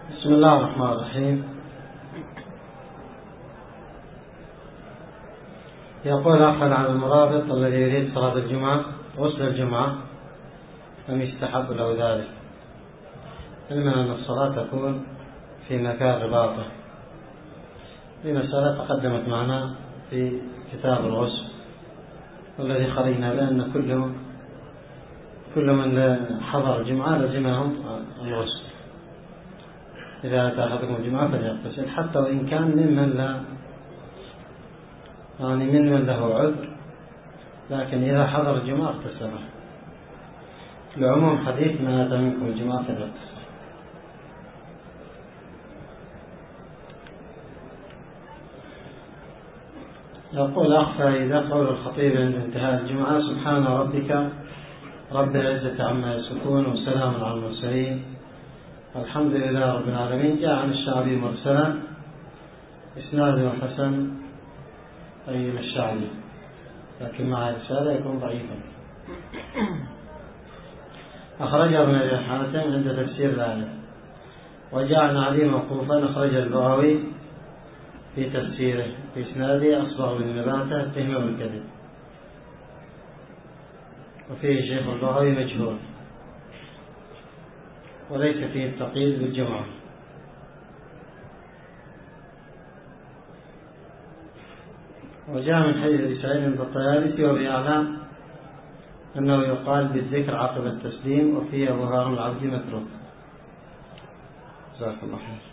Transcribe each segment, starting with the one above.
بسم الله الرحمن الرحيم. يقول أخذ عن المرابط الذي يريد صلاة الجمعة غسل الجمعة أم يستحب له ذلك، علما أن الصلاة تكون في مكان رباطه. في مسألة تقدمت معنا في كتاب الغسل، والذي خرجنا بأن كل من حضر الجمعة لزمهم الغسل. إذا أتى أحدكم الجمعة فليغتسل، حتى وإن كان ممن له عذر، لكن إذا حضر الجمعة اغتسل لعموم حديث من أتى منكم الجمعة فليغتسل. يقول أخ فإذا قول الخطيب عند انتهاء الجمعة: سبحان ربك رب العزة عما يصفون وسلام على المرسلين الحمد لله رب العالمين، جاء عن الشعبي مرسلا إسناده حسن أي من الشعبي، لكن مع رسالة يكون ضعيفا. أخرجه ابن أبي حاتم عند تفسير الآية. وجاء عن علي موقوفا أخرج البغوي في تفسيره بإسناده أصبغ بن نباتة اتهم بالكذب، وفيه شيخ البغوي مجهول وليس فيه التقييد بالجمعة. وجاء من حديث أبي سعيد عند الطيالسي وبإعلام أنه يقال بالذكر عقب التسليم، وفيه أبو هارون العبدي متروك. جزاك الله خير.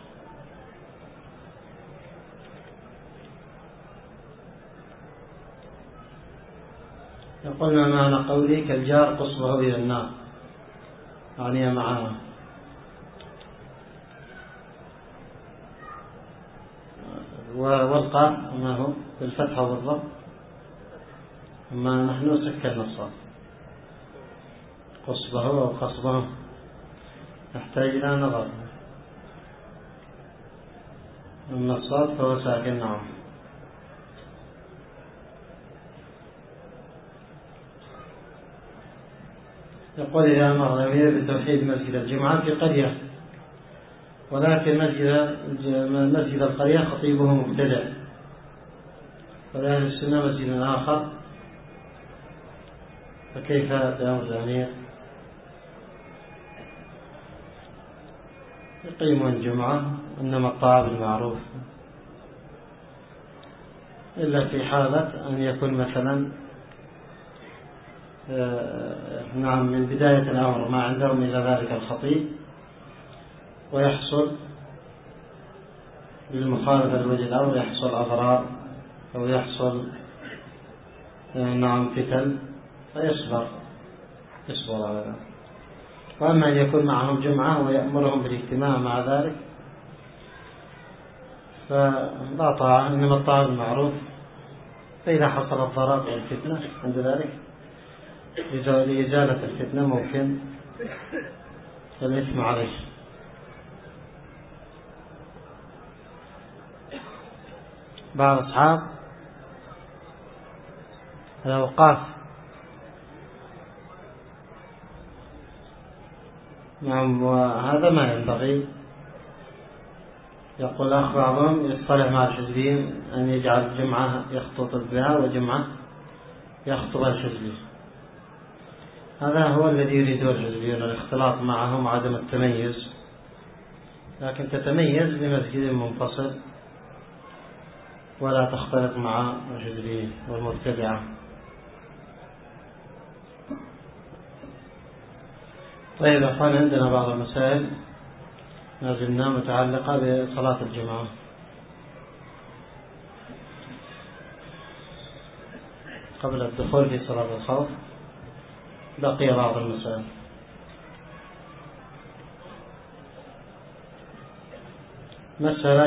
يقول: ما معنى قولي كالجار قصبه إلى النار، يعني معاه. والقاف ما هو بالفتح والضم، أما نحن سكن الصاد. قصبه أو قصبه يحتاج إلى نظر، أما الصاد فهو ساكن. نعم. يقول: إذا أمر الأمير بتوحيد مسجد الجمعة في قرية، ولكن مسجد القرية خطيبه مبتدع، ولأهل السنة مسجد آخر، فكيف بأمر الأمير؟ يقيمون الجمعة، إنما الطاعة بالمعروف، إلا في حالة أن يكون مثلا من بداية الأمر ما عندهم إلى ذلك الخطيب، ويحصل للمخالفة لوجه الأمر يحصل أضرار أو يحصل فتن، فيصبر على ذلك. وأما أن يكون معهم جمعة ويأمرهم بالاجتماع مع ذلك فلا طاعة، إنما الطاعة بالمعروف. فإذا حصل الضرر والفتنة عند ذلك لإزالة الفتنة ممكن الإثم عليه. بعض أصحاب الأوقاف وهذا ما ينبغي. يقول أخ بعضهم يصطلح مع الحزبيين أن يجعل جمعة يخطط بها وجمعة يخطب الحزبي. هذا هو الذي يريده الحزبيون، الاختلاط معهم وعدم التميز، لكن تتميز بمسجد منفصل ولا تختلط مع الحزبيين والمبتدعة. طيب يا أخوان، عندنا بعض المسائل ما زلنا متعلقة بصلاة الجمعة. قبل الدخول في صلاة الخوف بقي بعض المسائل. مسألة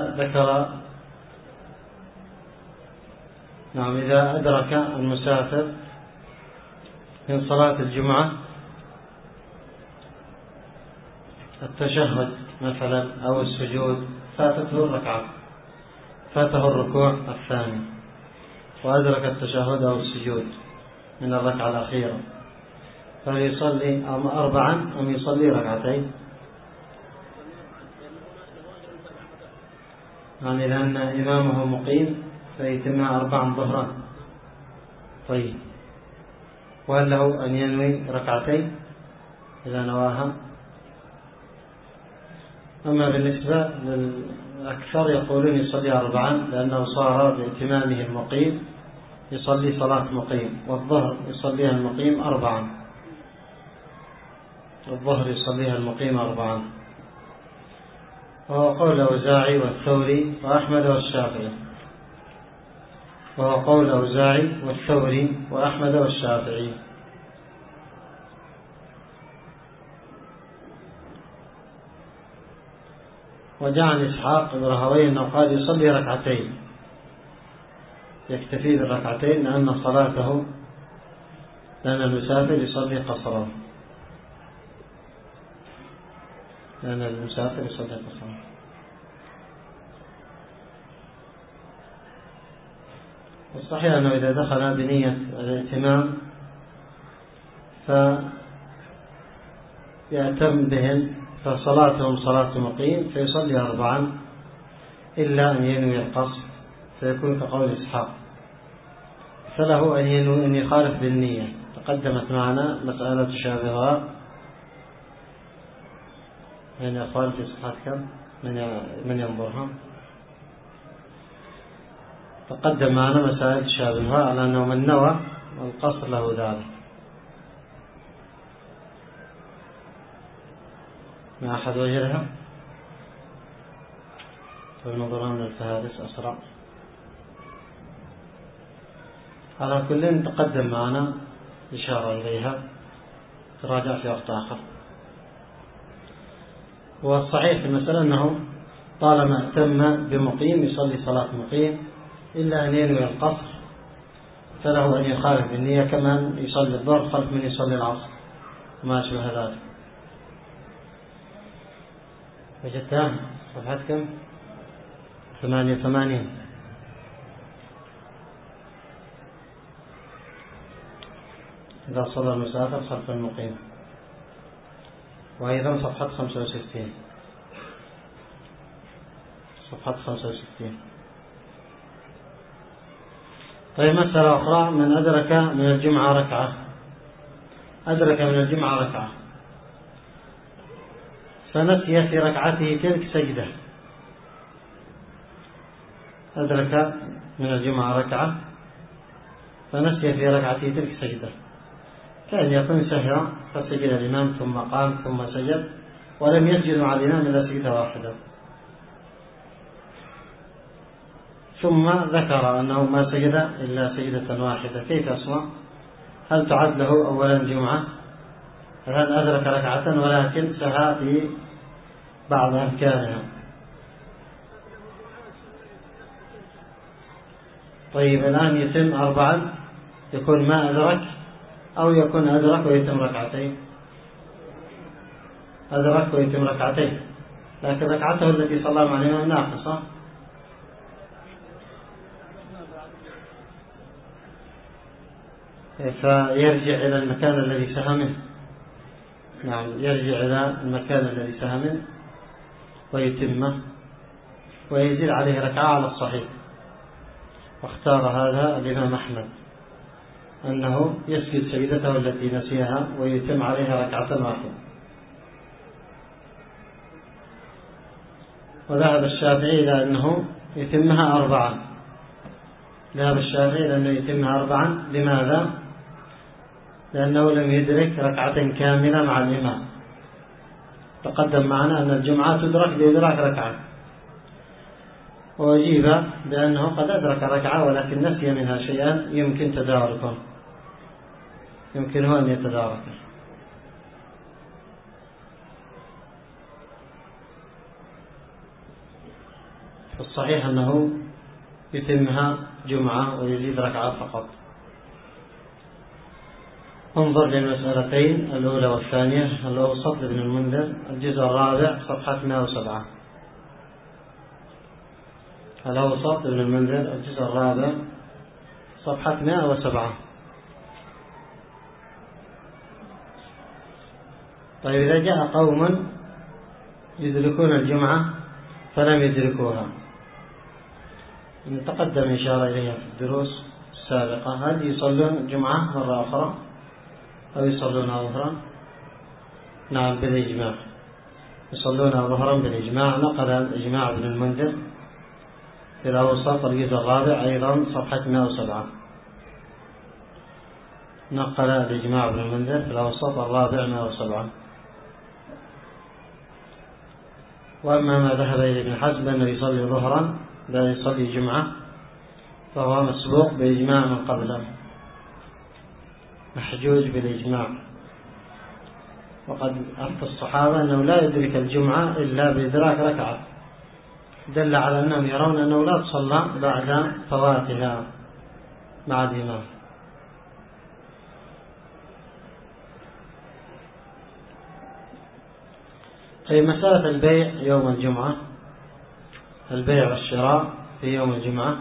إذا أدرك المسافر من صلاة الجمعة التشهد مثلا أو السجود، فاته الركوع الثاني وأدرك التشهد أو السجود من الركعة الأخيرة، فليصلي 4 أم يصلي ركعتين؟ يعني لأن إمامه مقيم فيتمها 4 ظهرا. طيب، وهل له أن ينوي ركعتين إذا نواها؟ أما بالنسبة للأكثر يقولون يصلي 4 لأنه صار بإتمامه المقيم يصلي صلاة مقيم، والظهر يصليها المقيم 4، الظهر يصليها المقيم 4. وهو قول الأوزاعي والثوري وأحمد والشافعي، وهو قول الأوزاعي والثوري وأحمد والشافعي. وجاء عن إسحاق بن راهويه أنه قال يصلي ركعتين، يكتفي بالركعتين لأن صلاته، لأن المسافر يصلي قصرا، لأن المسافر يصلي قصرا. والصحيح أنه إذا دخل بنية الائتمام فيأتم بهم فصلاتهم صلاة مقيم فيصلي 4 إلا أن ينوي القصر فيكون كقول إسحاق، فله أن ينوي أن يخالف بالنية. تقدمت معنا مسألة تشابهها من أخوان في صحة كم من ينظرها. تقدم معنا مسألة تشابهها على أنه من نوى القصر له ذلك. ما أحد وجهها فالنظران للفهارس أسرع. على كل تقدم معنا إشارة إليها، تراجع في وقت آخر. والصحيح في المسألة أنه طالما اهتم بمقيم يصلي صلاة مقيم إلا أن ينوي القصر فله أن يخالف بالنية كمان يصلي الظهر خلف من يصلي العصر وما أشبه ذلك. وجدتها صفحة كم؟ 88. إذا صلى المسافر خلف المقيم. وأيضا صفحة 65. صفحة 65. طيب، مسألة أخرى: من أدرك من الجمعة ركعة، أدرك من الجمعة ركعة فنسي في ركعته تلك سجدة. أدرك من الجمعة ركعة فنسي في ركعته تلك سجدة، كأن يكون سهر فسجد الإمام ثم قام ثم سجد ولم يسجد مع الإمام إلا سجدة واحدة، ثم ذكر أنه ما سجد إلا سجدة واحدة. كيف أصنع؟ هل تعد له أولا جمعة؟ هل أدرك ركعة ولكن سهى في بعض أذكارها؟ طيب، الآن يتم 4، يكون ما أدرك أو يكون أدرك ويتم ركعتين؟ أدرك ويتم ركعتين، لكن ركعته التي صلى مع الإمام ناقصة، فيرجع إلى المكان الذي سهى منه. نعم، يرجع إلى المكان الذي سهى منه ويتمه ويزيد عليه ركعة على الصحيح. واختار هذا الإمام أحمد أنه يسجد سجدته التي نسيها ويتم عليها ركعة واحدة. وذهب الشافعي إلى أنه يتمها 4. ذهب الشافعي إلى أنه يتمها 4. لماذا؟ لأنه لم يدرك ركعة كاملة مع الإمام. تقدم معنا أن الجمعة تدرك بإدراك ركعة، وأجيب بأنه قد أدرك ركعة ولكن نسي منها شيئا يمكن تداركه، يمكنه أن يتداركه. فالصحيح أنه يتمها جمعة ويزيد ركعة فقط. انظر للمسألتين الأولى والثانية، الأوسط لابن المنذر، الجزء الرابع صفحة 107. الأوسط لابن المنذر الجزء الرابع صفحة 107. طيب، إذا جاء قوم يدركون الجمعة فلم يدركوها تقدم إشارة إليها في الدروس السابقة. هل يصلون جمعة مرة أخرى أو يصلون ظهرا؟ نعم بالإجماع، يصلون ظهرا بالإجماع. نقل الإجماع ابن المنذر في الأوسط الجزء الرابع أيضا صفحة 107. نقل الإجماع ابن المنذر في الأوسط الرابع 107. وأما ما ذهب إليه ابن حزم أنه يصلي ظهرا لا يصلي جمعة فهو مسبوق بإجماع من قبله، محجوج بالإجماع. وقد أفتى الصحابة أنه لا يدرك الجمعة إلا بإدراك ركعة، دل على أنهم يرون أنه لا تصلى بعد فواتها مع الإمام. في مسألة البيع يوم الجمعة، البيع والشراء في يوم الجمعة.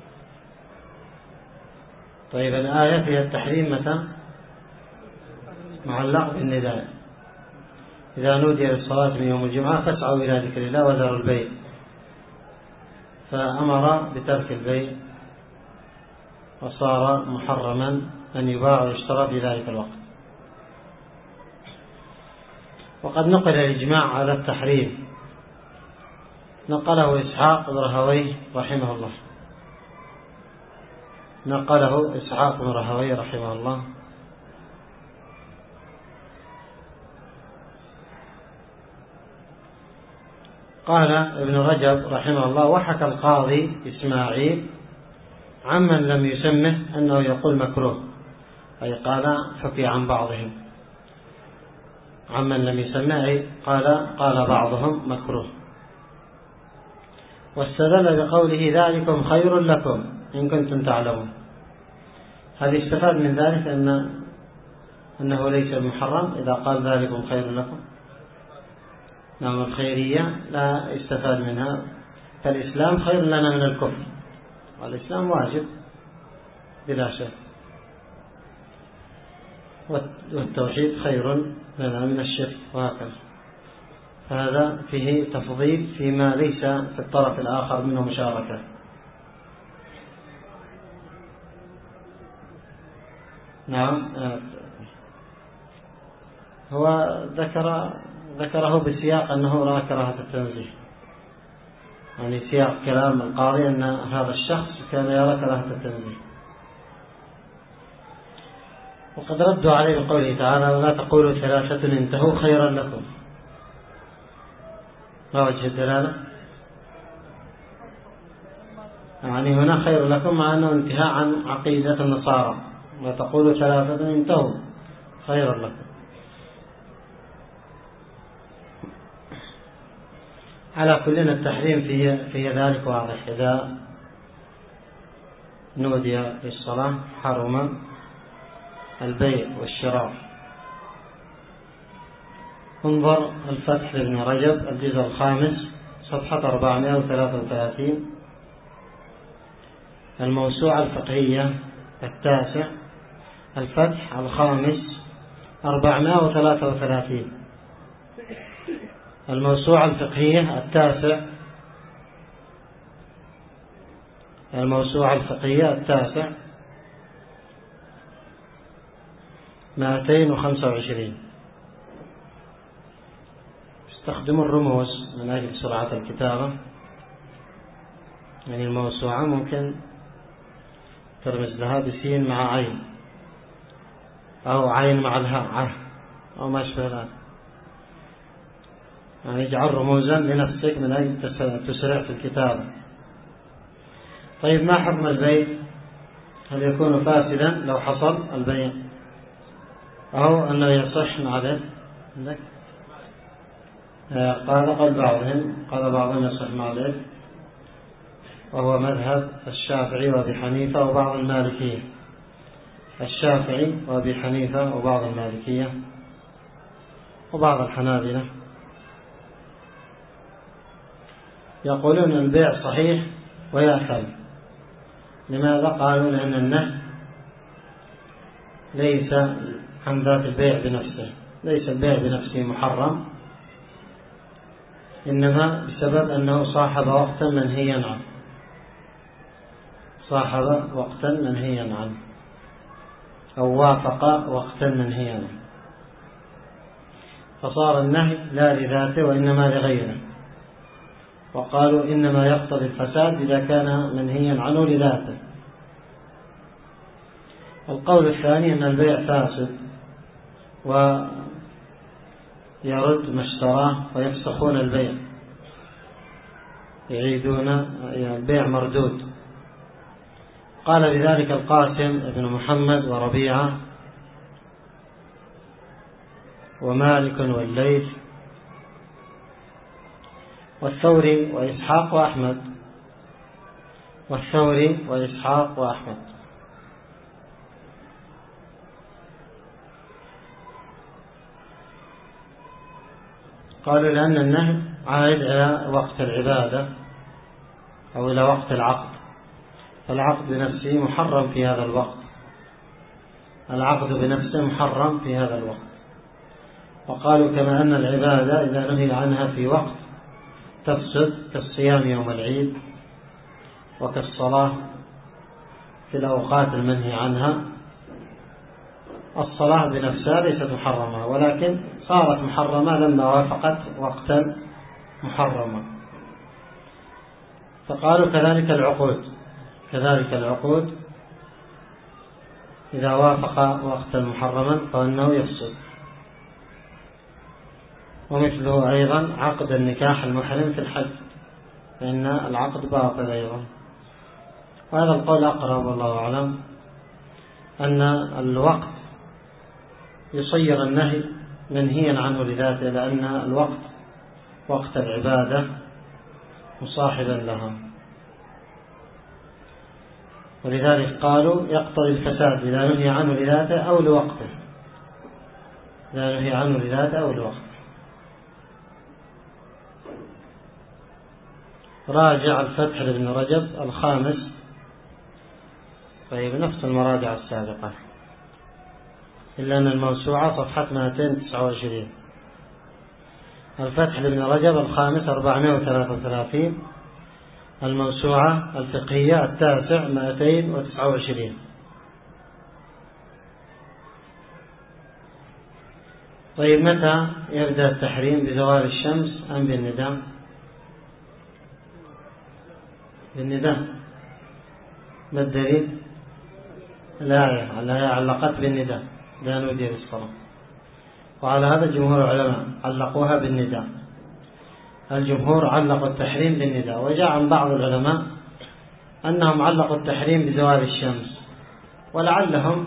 طيب الآية فيها التحريم متى؟ معلق بالنداء: إذا نودي للصلاة من يوم الجمعة فاسعوا إلى ذكر الله وذروا البيع. فأمر بترك البيع وصار محرما أن يباع ويشترى في ذلك الوقت. وقد نقل الإجماع على التحريم، نقله إسحاق بن راهويه رحمه الله، نقله إسحاق بن راهويه رحمه الله. قال ابن رجب رحمه الله: وحكى القاضي إسماعيل عمن لم يسمه أنه يقول مكروه، أي قال حكي عن بعضهم، عمن لم يسمه أي قال بعضهم مكروه. واستدل بقوله: ذلكم خير لكم إن كنتم تعلمون. هذا استفاد من ذلك أنه ليس محرم إذا قال ذلكم خير لكم. نعم، الخيرية لا يستفاد منها، فالإسلام خير لنا من الكفر، والإسلام واجب بلا شك، والتوحيد خير لنا من الشرك، وهكذا. فهذا فيه تفضيل فيما ليس في الطرف الآخر منه مشاركة. نعم، هو ذكره بسياق أنه لا كراهة التنزيه، يعني سياق كلام القاضي أن هذا الشخص كان يرى كراهة التنزيه. وقد ردوا عليه بقوله تعالى: ولا تقولوا ثلاثة انتهوا خيرا لكم. ما وجه الدلالة؟ يعني هنا خير لكم مع أنه انتهاء عن عقيدة النصارى. لا تقولوا ثلاثة انتهوا خيرا لكم. على كلنا التحريم في ذلك واضح. إذا نودي للصلاة حرم البيع والشراء. انظر الفتح لابن رجب الجزء الخامس صفحة 433، الموسوعة الفقهية التاسع، الفتح الخامس 433، الموسوعة الفقهية التاسع، الموسوعة الفقهية التاسع 225. استخدموا الرموز من أجل سرعة الكتابة، يعني الموسوعة ممكن ترمز لها بسين مع عين، أو عين مع الهاء أو ما شابه ذلك، يعني اجعل رموزا لنفسك من أجل تسرع في الكتابة. طيب، ما حكم البيع؟ هل يكون فاسدا لو حصل البيع أو أنه يصح مع ذلك؟ قال بعضهم يصح مع ذلك، وهو مذهب الشافعي وأبي حنيفة وبعض المالكية. الشافعي وأبي حنيفة وبعض المالكية وبعض الحنابلة يقولون البيع صحيح ويأثم. لماذا؟ قالوا لأن النهي ليس عن ذات البيع بنفسه، ليس البيع بنفسه محرم، إنما بسبب أنه صاحب وقتا منهيا عنه. صاحب وقتا منهيا عنه أو وافق وقتا منهيا عنه، فصار النهي لا لذاته وإنما لغيره، وقالوا إنما يقتضي الفساد إذا كان منهيا عنه لذاته. القول الثاني أن البيع فاسد ويرد ما اشتراه ويفسخون البيع، يعيدون البيع مردود. قال بذلك القاسم بن محمد وربيعة ومالك والليث والثوري وإسحاق وأحمد، والثوري وإسحاق وأحمد. قالوا لأن النهي عائد إلى وقت العبادة أو إلى وقت العقد، فالعقد بنفسه محرم في هذا الوقت، العقد بنفسه محرم في هذا الوقت. وقالوا كما أن العبادة إذا نهي عنها في وقت تفسد كالصيام يوم العيد وكالصلاة في الأوقات المنهي عنها، الصلاة بنفسها ليست محرمة ولكن صارت محرمة لما وافقت وقتا محرما. فقالوا كذلك العقود إذا وافق وقتا محرما فإنه يفسد. ومثله أيضا عقد النكاح المحرم في الحج، فإن العقد باطل أيضا. وهذا القول أقرب والله أعلم، أن الوقت يصير النهي منهيا عنه لذاته، لأن الوقت وقت العبادة مصاحبا لها، ولذلك قالوا يقتضي الفساد إذا نهي عنه لذاته أو لوقته، إذا نهي عنه لذاته أو لوقته. راجع الفتح لابن رجب الخامس، طيب نفس المراجع السابقة إلا أن الموسوعة صفحة 229. الفتح لابن رجب الخامس 433، الموسوعة الفقهية التاسع 229. طيب متى يبدأ التحريم؟ بزوال الشمس أم بالنداء؟ بالنداء. ما الدليل؟ الآية علقت بالنداء لا نودي للصلاة، وعلى هذا جمهور العلماء علقوها بالنداء. الجمهور علقوا التحريم بالنداء، وجاء عن بعض العلماء أنهم علقوا التحريم بزوال الشمس، ولعلهم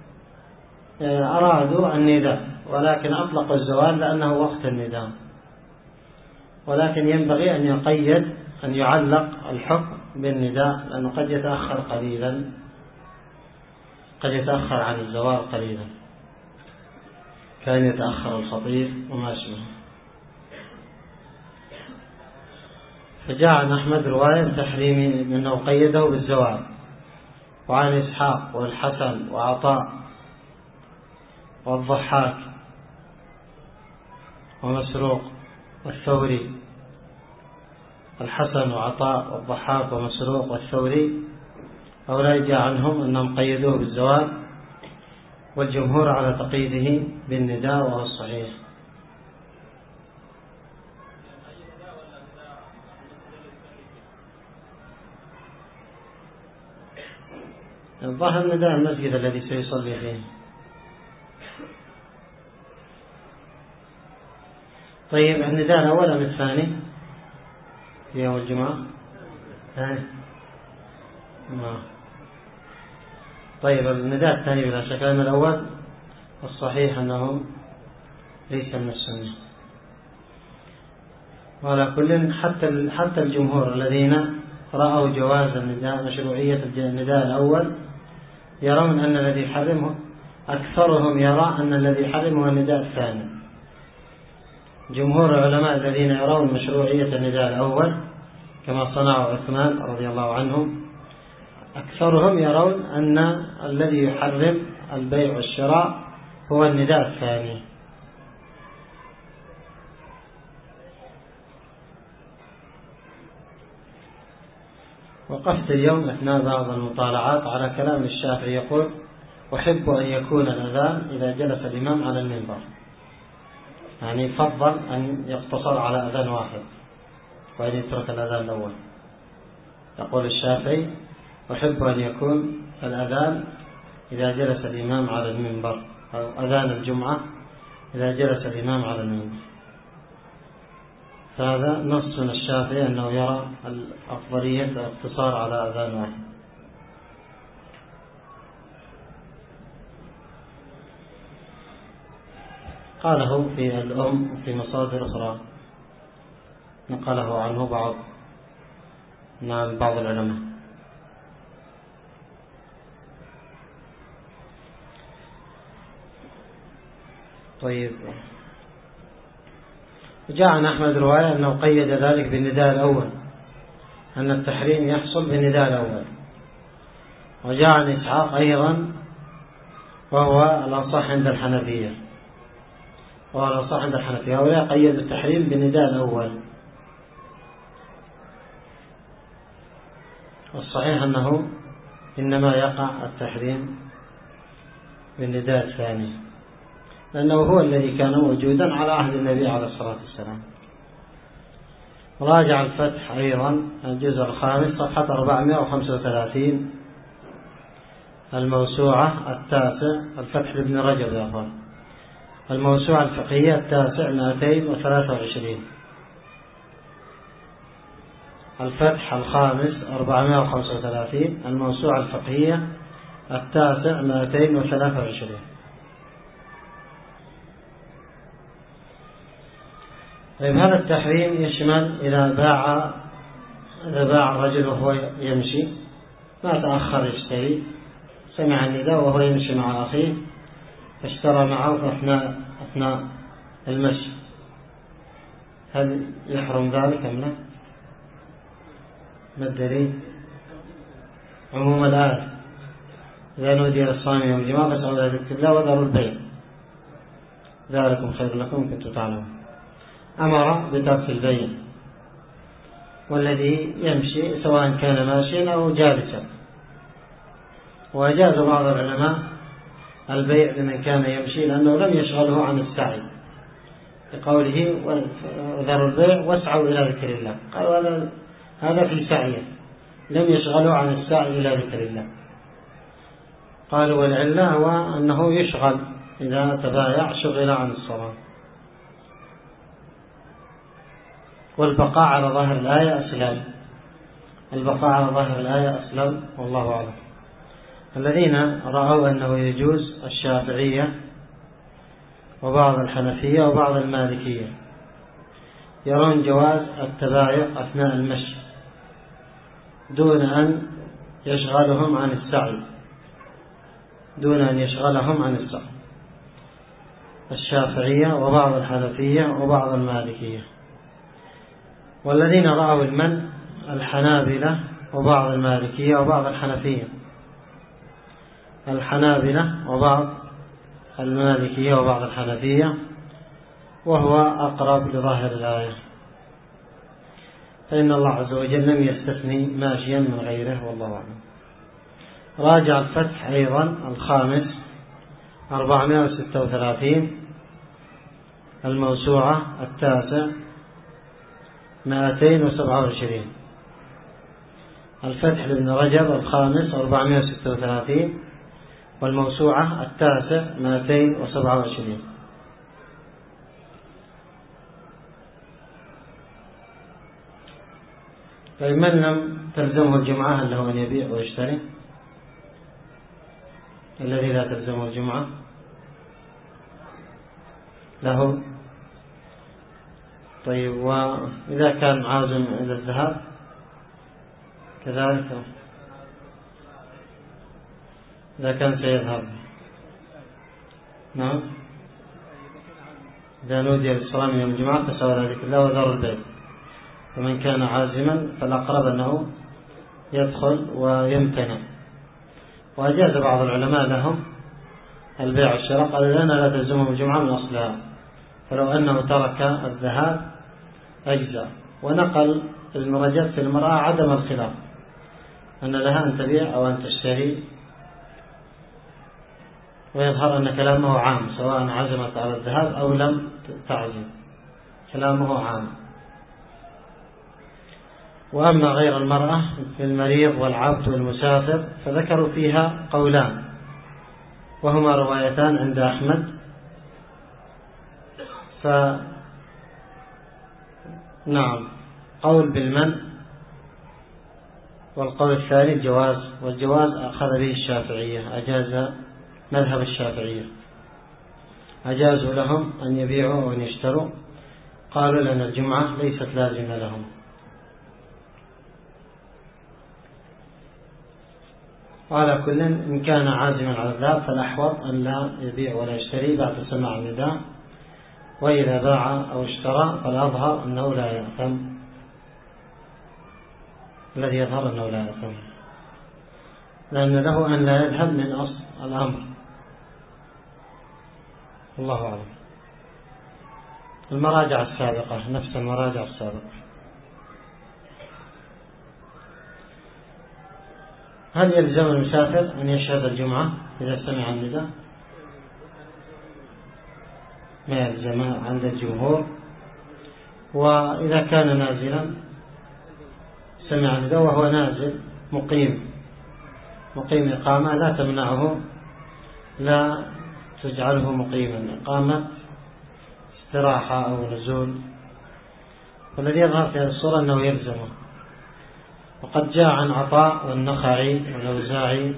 أرادوا النداء ولكن أطلقوا الزوال لأنه وقت النداء، ولكن ينبغي أن يقيد أن يعلق الحكم بالنداء، لأنه قد يتأخر قليلا، قد يتأخر عن الزوال قليلا، كان يتأخر الخطيب وما شبه. فجاء عن أحمد رواية تحريم أنه قيده بالزوال، وعن إسحاق والحسن وعطاء والضحاك ومسروق والثوري. الحسن وعطاء والضحاك ومسروق والثوري هؤلاء جاء عنهم أنهم قيدوه بالزوال، والجمهور على تقييده بالنداء وهو الصحيح. الظاهر النداء المسجد الذي سيصلي فيه. طيب النداء الأول أم الثاني في يوم الجمعة؟ طيب النداء الثاني بلا شك، لأن الأول الصحيح أنه ليس من السنة. وعلى كل حتى الجمهور الذين رأوا جواز النداء مشروعية النداء الأول يرون أن الذي حرمه، أكثرهم يرى أن الذي حرمه النداء الثاني. جمهور العلماء الذين يرون مشروعية النداء الأول كما صنعوا عثمان رضي الله عنه، أكثرهم يرون أن الذي يحرم البيع والشراء هو النداء الثاني. وقفت اليوم أثناء بعض المطالعات على كلام الشافعي يقول: أحب أن يكون الأذان إذا جلس الإمام على المنبر، يعني يفضل أن يقتصر على أذان واحد وأن يترك الأذان الأول. يقول الشافعي: أحب أن يكون الأذان إذا جلس الإمام على المنبر، أو أذان الجمعة إذا جلس الإمام على المنبر. فهذا نص من الشافعي أنه يرى الأفضلية الاقتصار على أذان واحد. قاله في الأم في مصادر أخرى، نقله عنه بعض العلماء. طيب، جاء عن أحمد رواية أنه قيد ذلك بالنداء الأول، أن التحريم يحصل بالنداء الأول. وجاء عن إسحاق أيضا، وهو الأصح عند الحنفية، هؤلاء قيدوا التحريم بالنداء الأول. والصحيح أنه إنما يقع التحريم بالنداء الثاني، لأنه هو الذي كان موجودا على عهد النبي عليه الصلاة والسلام. راجع الفتح أيضا الجزء 5 صفحة 435، الموسوعة 9، الفتح لابن رجب يا أخوان، الموسوعة الفقهية 9 223، الفتح 5 435، الموسوعة الفقهية 9 223. طيب، هذا التحريم يشمل إذا باع الرجل وهو يمشي، ما تأخر يشتري، سمع النداء وهو يمشي مع أخيه فاشترى معه أثناء المشي، هل يحرم ذلك أم لا؟ ما الدليل؟ عموم الآية: إذا نودي للصائم يوم الجمعة فاسعوا إلى ذكر الله وذروا البيع ذلكم خير لكم كنتم تعلمون. أمر بترك البيع، والذي يمشي سواء كان ماشيا أو جالسا. وأجاز بعض العلماء البيع لمن كان يمشي لأنه لم يشغله عن السعي، بقوله: وذروا البيع واسعوا إلى ذكر الله. قالوا هذا في سعيه، لم يشغله عن السعي إلى ذكر الله. قالوا والعلة هو أنه يشغل، إذا تبايع شغل عن الصلاة. والبقاء على ظاهر الآية أسلم، والله أعلم. الذين رأوا أنه يجوز الشافعية وبعض الحنفية وبعض المالكية، يرون جواز التبايع أثناء المشي دون أن يشغلهم عن السعي، الشافعية وبعض الحنفية وبعض المالكية. والذين رأوا المنع الحنابلة وبعض المالكية وبعض الحنفية، وبعض المالكية وبعض الحنفية، وهو أقرب لظاهر الآية، فإن الله عز وجل لم يستثني ماشيا من غيره، والله أعلم. راجع الفتح أيضا 5 436، الموسوعة 9 227، الفتح لابن رجب 5 436، والموسوعة 9 227. فمن لم تلزمه الجمعة هل له أن يبيع ويشتري؟ الذي لا تلزمه الجمعة له. طيب، وإذا كان عازم إلى الذهاب كذلك، إذا كان سيذهب، نعم، إذا نودي للصلاة يوم الجمعة فسوى ذلك الله وذروا البيع. فمن كان عازما فالأقرب أنه يدخل ويمتنع. وأجاز بعض العلماء لهم البيع والشراء، قالوا لنا لا تلزمهم الجمعة من أصلها، فلو أنه ترك الذهاب أجزاء. ونقل ابن رجب في المرأة عدم الخلاف، أن لها أن تبيع أو أن تشتري، ويظهر أن كلامه عام سواء عزمت على الذهاب أو لم تعزم، كلامه عام. وأما غير المرأة في المريض والعبد والمسافر فذكروا فيها قولان، وهما روايتان عند أحمد. نعم، قول بالمنع، والقول الثاني الجواز، والجواز أخذ به الشافعية، أجاز مذهب الشافعية، أجازوا لهم أن يبيعوا وأن يشتروا، قالوا لأن الجمعة ليست لازمة لهم. وعلى كل إن كان عازما على الذهاب فالأحوط أن لا يبيع ولا يشتري بعد سماع النداء، وإذا باع أو اشترى فالأظهر أنه لا يأثم، الذي يظهر أنه لا يأثم، لأن له أن لا يذهب من أصل الأمر. الله أعلم. المراجع السابقة نفس المراجع السابقة. هل يلزم المسافر أن يشهد الجمعة إذا سمع النداء؟ ما يلزم عند الجمهور. وإذا كان نازلا سمع النداء وهو نازل مقيم إقامة لا تمنعه، لا تجعله مقيما، إقامة استراحة أو نزول، والذي يظهر في هذه الصورة أنه يلزمه. وقد جاء عن عطاء والنخعي والأوزاعي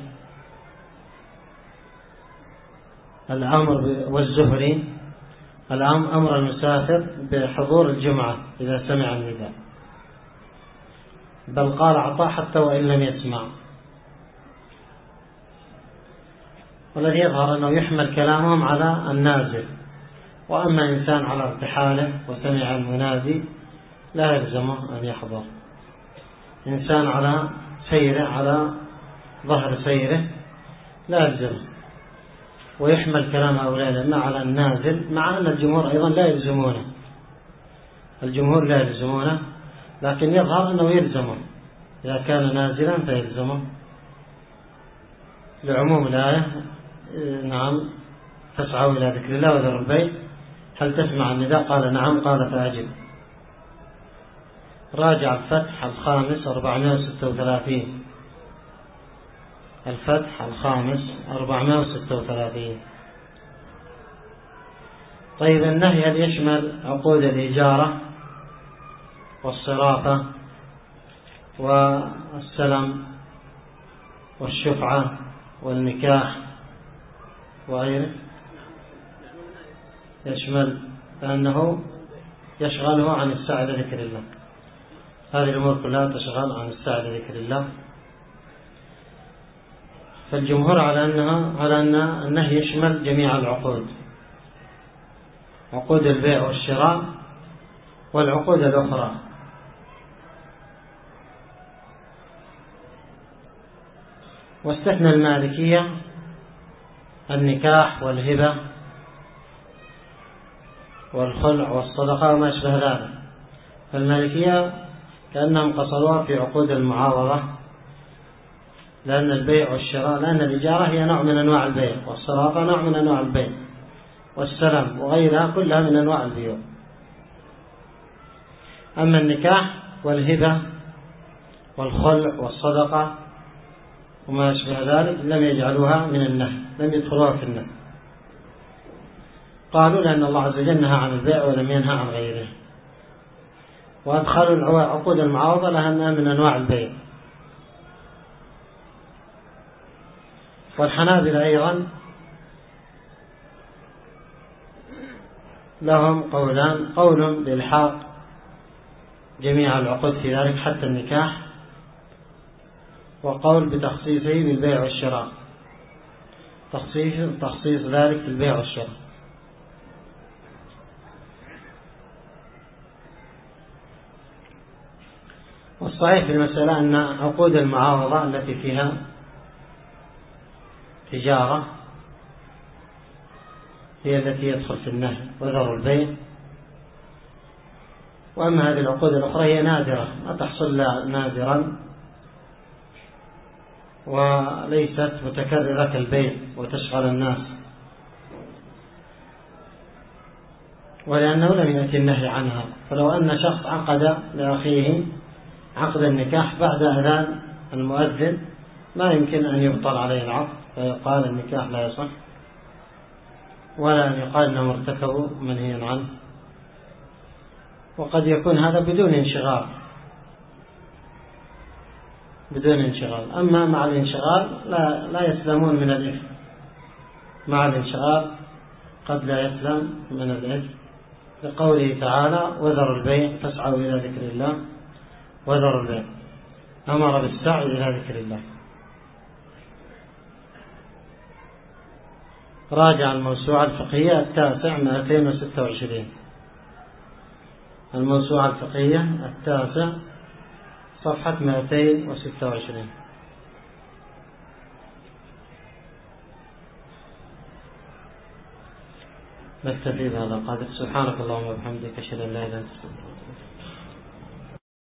الأمر والزهري أمر المسافر بحضور الجمعة إذا سمع النداء، بل قال عطاء حتى وإن لم يسمع. والذي يظهر أنه يحمل كلامهم على النازل، وأما إنسان على ارتحاله وسمع المنادي لا يلزمه أن يحضر. إنسان على سيره، على ظهر سيره لا يلزمه، ويحمل كلام هؤلاء الأئمة على النازل، مع أن الجمهور أيضا لا يلزمونه، الجمهور لا يلزمونه، لكن يظهر أنه يلزمه إذا كان نازلا فيلزمه لعموم الآية. نعم، فاسعوا إلى ذكر الله وذروا البيع، هل تسمع النداء؟ قال نعم، قال فأجب. راجع الفتح الخامس 436، الفتح الخامس 436. طيب، النهي هل يشمل عقود الإجارة والصرافة والسلم والشفعة والنكاح وغيره؟ يشمل، لأنه يشغله عن السعي لذكر الله. هذه الأمور كلها تشغل عن السعي لذكر الله. فالجمهور على أن النهي يشمل جميع العقود، عقود البيع والشراء والعقود الأخرى. واستثنى المالكية النكاح والهبة والخلع والصدقة وما أشبه ذلك. فالمالكية كأنهم قصروها في عقود المعاوضة، لأن البيع والشراء، لأن الإجارة هي نوع من أنواع البيع، والصرافة نوع من أنواع البيع، والسلم وغيرها كلها من أنواع البيوع. أما النكاح والهبة والخلع والصدقة وما أشبه ذلك لم يجعلوها من النهي، لم يدخلوها في النهي. قالوا لأن الله عز وجل نهى عن البيع ولم ينهى عن غيره، وأدخلوا عقود المعاوضة لأنها من أنواع البيع. والحنابلة أيضا لهم قولان، قول بإلحاق جميع العقود في ذلك حتى النكاح، وقول بتخصيصه بالبيع والشراء، تخصيص ذلك في البيع والشراء. والصحيح في المسألة أن عقود المعاوضة التي فيها تجارة هي التي يدخل في النهي وذر البيع. وأما هذه العقود الأخرى هي نادرة، ما تحصل نادرا، وليست متكررة كالبيع وتشغل الناس، ولأنه لم يأتي النهي عنها. فلو أن شخص عقد لأخيه عقد النكاح بعد أذان المؤذن ما يمكن أن يبطل عليه العقد فيقال النكاح لا يصح، ولا أن يقال أنهم ارتكبوا منهيا عنه. وقد يكون هذا بدون انشغال. أما مع الانشغال لا يسلمون من الإثم. مع الانشغال قد لا يسلم من الإثم، لقوله تعالى وذروا البيع فاسعوا إلى ذكر الله. وذروا البيع أمر بالسعي إلى ذكر الله. راجع الموسوعة الفقهية 9 226. الموسوعة الفقهية 9 صفحة 226. نكتفي بهذا القدر. سبحانك اللهم وبحمدك أشهد أن لا إله إلا أنت.